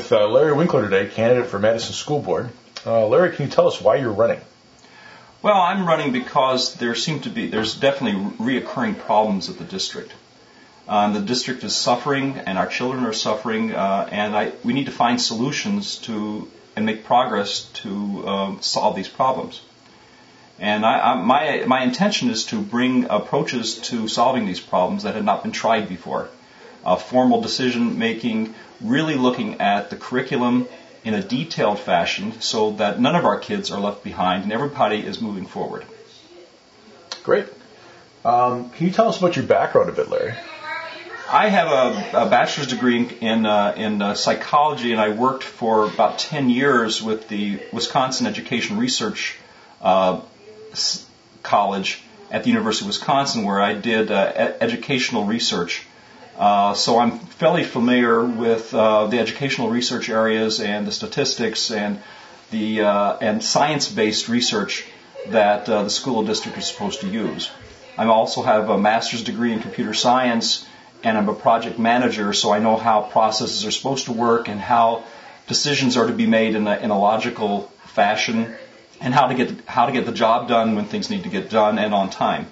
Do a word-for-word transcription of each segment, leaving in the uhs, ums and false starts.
with uh, Larry Winkler today, candidate for Madison School Board. Uh, Larry, can you tell us why you're running? Well, I'm running because there seem to be, there's definitely reoccurring problems at the district. Um, the district is suffering, and our children are suffering, uh, and I, we need to find solutions to and make progress to um, solve these problems. And I, I, my my intention is to bring approaches to solving these problems that had not been tried before. Uh, formal decision making, really looking at the curriculum in a detailed fashion so that none of our kids are left behind and everybody is moving forward. Great. Um, can you tell us about your background a bit, Larry? I have a, a bachelor's degree in in, uh, in uh, psychology, and I worked for about ten years with the Wisconsin Education Research uh, College at the University of Wisconsin, where I did uh, ed- educational research. Uh, so I'm fairly familiar with uh, the educational research areas and the statistics and the uh, and science-based research that uh, the school district is supposed to use. I also have a master's degree in computer science, and I'm a project manager, so I know how processes are supposed to work and how decisions are to be made in a, in a logical fashion, and how to get how to get the job done when things need to get done and on time.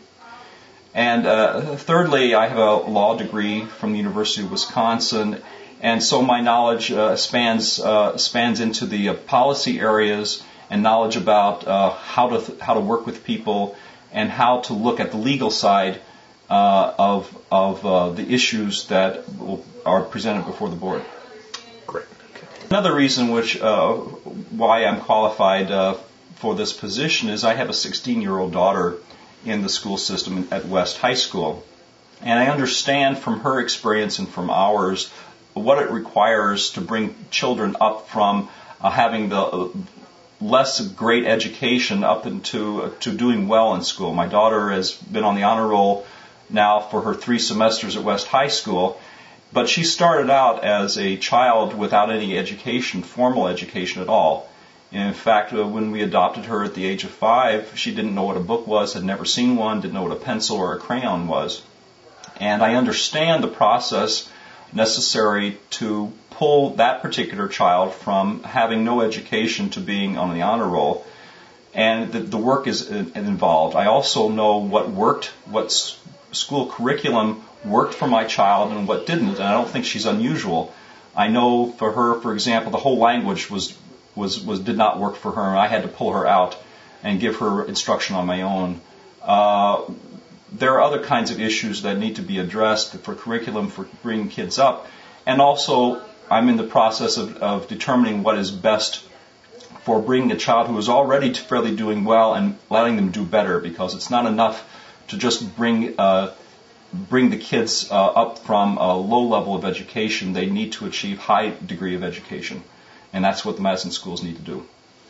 And uh, thirdly, I have a law degree from the University of Wisconsin, and so my knowledge uh, spans uh, spans into the uh, policy areas and knowledge about uh, how to th- how to work with people and how to look at the legal side uh, of of uh, the issues that are presented before the board. Great. Another reason which uh, why I'm qualified uh, for this position is I have a sixteen-year-old daughter in the school system at West High School. And I understand from her experience and from ours what it requires to bring children up from uh, having the less great education up into uh, to doing well in school. My daughter has been on the honor roll now for her three semesters at West High School, but she started out as a child without any education, formal education at all. In fact, when we adopted her at the age of five, she didn't know what a book was, had never seen one, didn't know what a pencil or a crayon was. And I understand the process necessary to pull that particular child from having no education to being on the honor roll. And the, the work is involved. I also know what worked, what school curriculum worked for my child and what didn't, and I don't think she's unusual. I know for her, for example, the whole language was was, was did not work for her, and I had to pull her out and give her instruction on my own. Uh, there are other kinds of issues that need to be addressed for curriculum for bringing kids up, and also I'm in the process of, of determining what is best for bringing a child who is already fairly doing well and letting them do better, because it's not enough to just bring uh, bring the kids uh, up from a low level of education. They need to achieve high degree of education. And that's what the Madison schools need to do.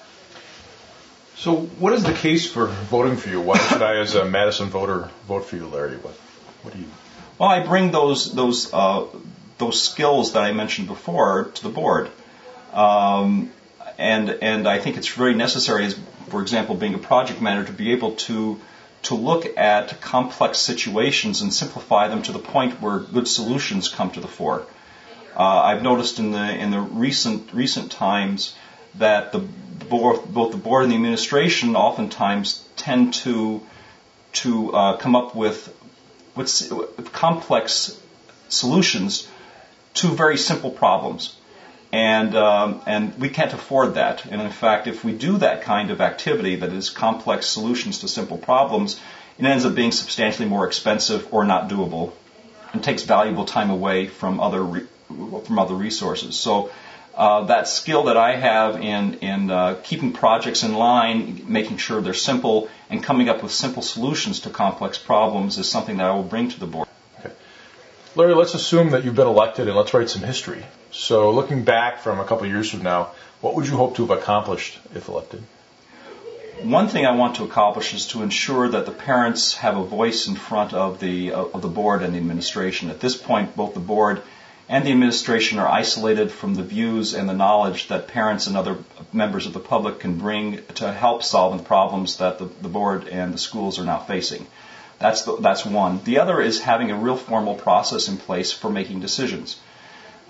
So what is the case for voting for you? Why should I, as a Madison voter, vote for you, Larry? What, what do you... Well, I bring those those uh, those skills that I mentioned before to the board. Um, and and I think it's very necessary, as, for example, being a project manager, to be able to to look at complex situations and simplify them to the point where good solutions come to the fore. Uh, I've noticed in the in the recent recent times that the board, both the board and the administration oftentimes tend to to uh, come up with what's complex solutions to very simple problems, and um, and we can't afford that. And in fact, if we do that kind of activity, that is complex solutions to simple problems, it ends up being substantially more expensive or not doable, and takes valuable time away from other re- from other resources. So uh, that skill that I have in in uh, keeping projects in line, making sure they're simple, and coming up with simple solutions to complex problems is something that I will bring to the board. Okay. Larry, let's assume that you've been elected, and let's write some history. So looking back from a couple of years from now, what would you hope to have accomplished if elected? One thing I want to accomplish is to ensure that the parents have a voice in front of the uh, of the board and the administration. At this point, both the board and the administration are isolated from the views and the knowledge that parents and other members of the public can bring to help solve the problems that the, the board and the schools are now facing. That's the, that's one. The other is having a real formal process in place for making decisions.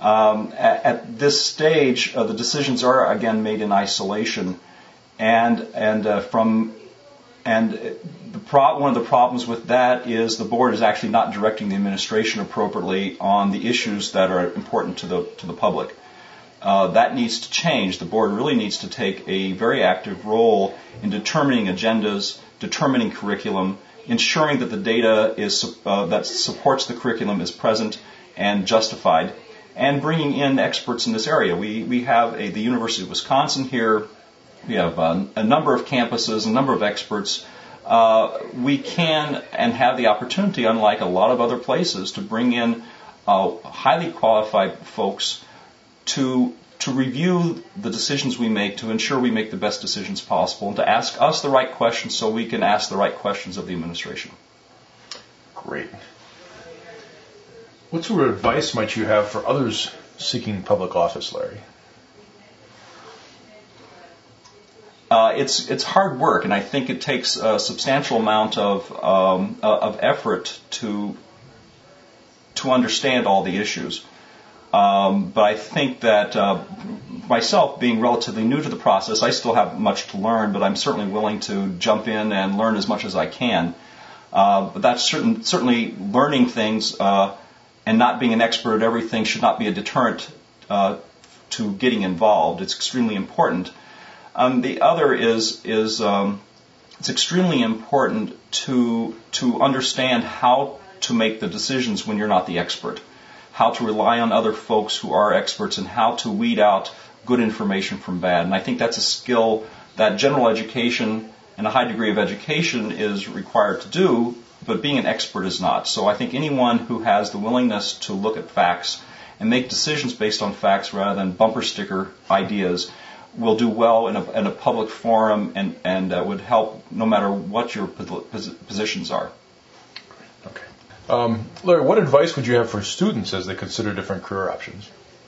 Um, at, at this stage, uh, the decisions are again made in isolation, and and uh, from and the pro- one of the problems with that is the board is actually not directing the administration appropriately on the issues that are important to the to the public. Uh, that needs to change. The board really needs to take a very active role in determining agendas, determining curriculum, ensuring that the data is uh, that supports the curriculum is present and justified, and bringing in experts in this area. We we have a, the University of Wisconsin here. We have a, a number of campuses, a number of experts. Uh, we can and have the opportunity, unlike a lot of other places, to bring in uh, highly qualified folks to to review the decisions we make, to ensure we make the best decisions possible, and to ask us the right questions so we can ask the right questions of the administration. Great. What sort of advice might you have for others seeking public office, Larry? Uh, it's it's hard work, and I think it takes a substantial amount of um, of effort to to understand all the issues. Um, but I think that uh, myself, being relatively new to the process, I still have much to learn, but I'm certainly willing to jump in and learn as much as I can. Uh, but that's certain, certainly learning things uh, and not being an expert at everything should not be a deterrent uh, to getting involved. It's extremely important. Um, the other is is um, it's extremely important to to understand how to make the decisions when you're not the expert, how to rely on other folks who are experts, and how to weed out good information from bad. And I think that's a skill that general education and a high degree of education is required to do, but being an expert is not. So I think anyone who has the willingness to look at facts and make decisions based on facts rather than bumper sticker ideas will do well in a, in a public forum and, and uh, would help no matter what your pos- positions are. Okay. Um, Larry, what advice would you have for students as they consider different career options?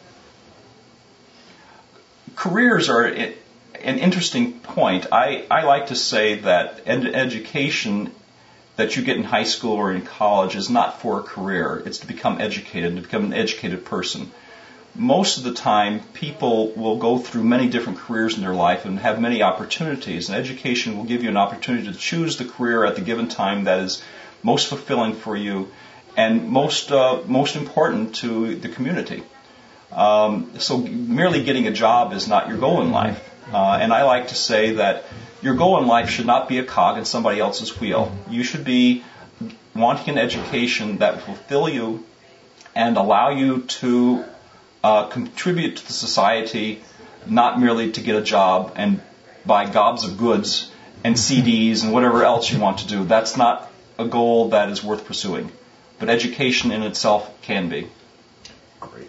Careers are an interesting point. I, I like to say that ed- education that you get in high school or in college is not for a career. It's to become educated, to become an educated person. Most of the time, people will go through many different careers in their life and have many opportunities. And education will give you an opportunity to choose the career at the given time that is most fulfilling for you and most uh, most important to the community. Um, so merely getting a job is not your goal in life. Uh, and I like to say that your goal in life should not be a cog in somebody else's wheel. You should be wanting an education that will fulfill you and allow you to uh, contribute to the society, not merely to get a job and buy gobs of goods and C Ds and whatever else you want to do. That's not a goal that is worth pursuing. But education in itself can be. Great.